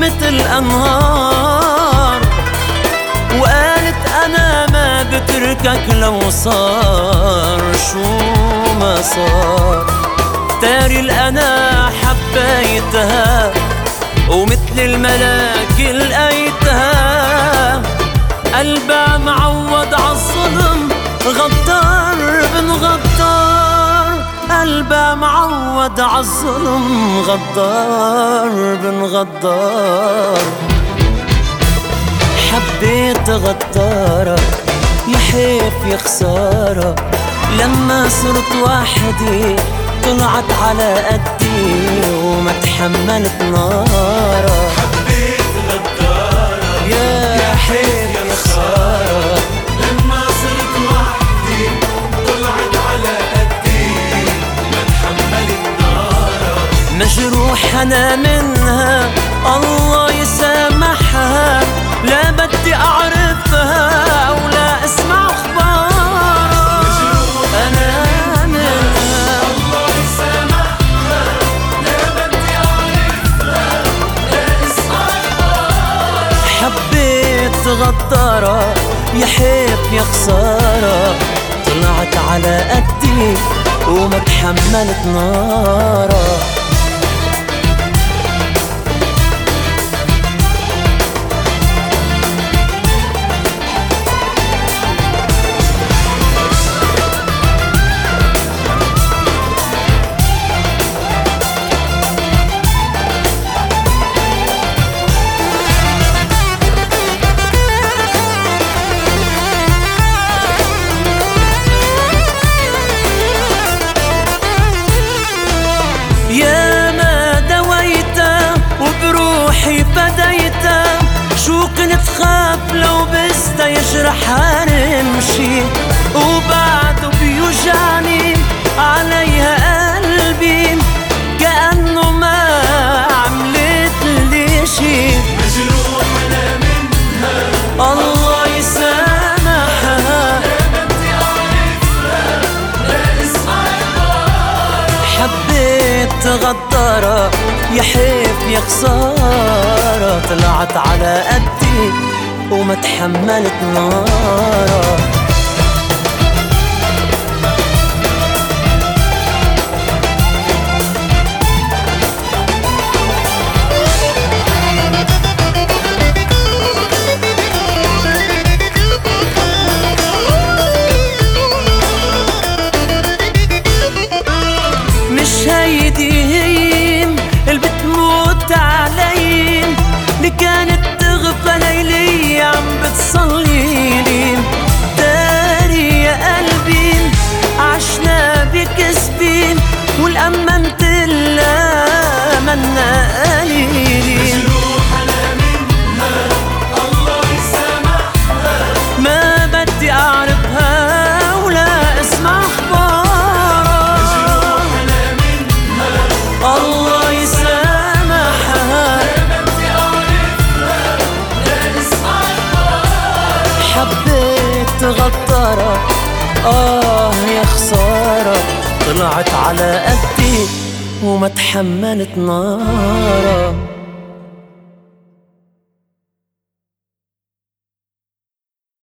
مثل أنهار، وقالت أنا ما بتركك لو صار شو ما صار. تاري الأنا حبيتها ومثل الملاك لقيتها، قلبها معود عالظلم غدار بن غدار، قلبها معود عالظلم غدار بن غدار. حبيت غدارة يا حيف يا خسارة، لما صرت وحدي طلعت على قدي وما تحملت نارة. حبيت غدارة يا حيف يا خسارة، لما صرت وحدي طلعت على قدي ما تحملت نارة. مجروح أنا منها الله يسامحها، لا بدي أعرفها ولا أسمع أخبارها. أنا منها الله يسامحها، لا بدي أعرفها لا أسمع أخبارها. حبيت غدارة يا حيف يا خسارة، طلعت على قدي وما تحملت نارة. يا ما دويتا وبروحي فديتا، شو كنت خاف لو بستا يجرحها نمشي، وبعده بيوجعني عليها قلبي كأنه ما عملت لي شي. مجروح أنا منها الله يسامحها، لا بدي أعرفها لا أسمع أخبارها. حبيت غدارة يا حيف يا خسارة، طلعت على قدي وما تحملت نارة. مش هيدي هي اللي بتموت علي، اللي كانت تغفى ليلي عم بتصليلي. داري يا قلبي عشنا بكسبي، والأمنت لها منا قليلي. مجروح أنا منها الله يسامحها، ما بدي أعرفها ولا أسمع أخبارها. مجروح أنا منها الله يسامحها، لا بدي أعرفها لا أسمع أخبارها. حبيت غدارة يا خسارة، طلعت على قدي وما تحملت نارة.